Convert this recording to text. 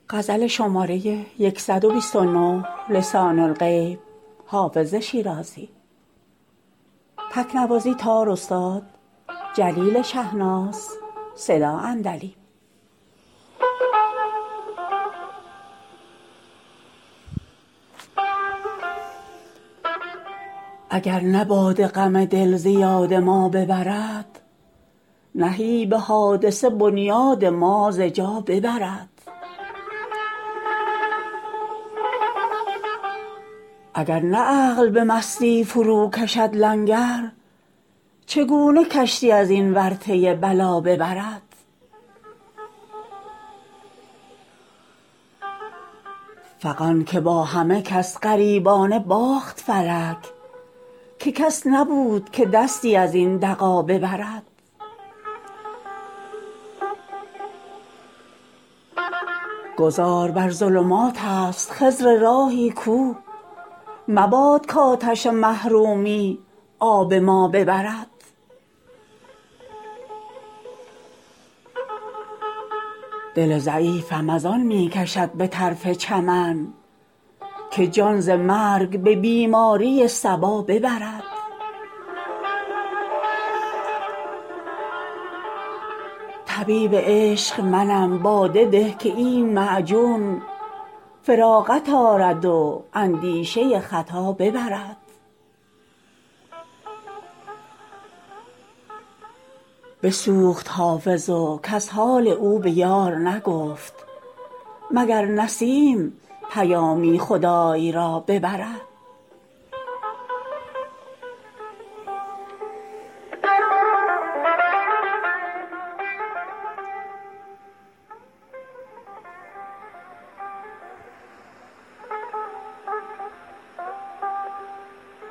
غزل شماره 129 لسان الغیب حافظ شیرازی. تکنوازی تار استاد جلیل شهناز. صدا اندلی. اگر نه باد غم دل ز یاد ما ببرد، نهیب حادثه بنیاد ما ز جا ببرد. اگر نه عقل به مستی فرو کشد لنگر، چگونه کشتی از این ورطه بلا ببرد. فغان که با همه کس غریبانه باخت فلک، که کس نبود که دستی از این دغا ببرد. گذار بر ظلمات است خضر راهی کو، مباد کآتش محرومی آب ما ببرد. دل ضعیفم از آن می کشد به طرف چمن، که جان ز مرگ به بیماری صبا ببرد. طبیب عشق منم باده ده که این معجون، فراغت آرد و اندیشه خطا ببرد. بسوخت حافظ و کس حال او به یار نگفت، مگر نسیم پیامی خدای را ببرد.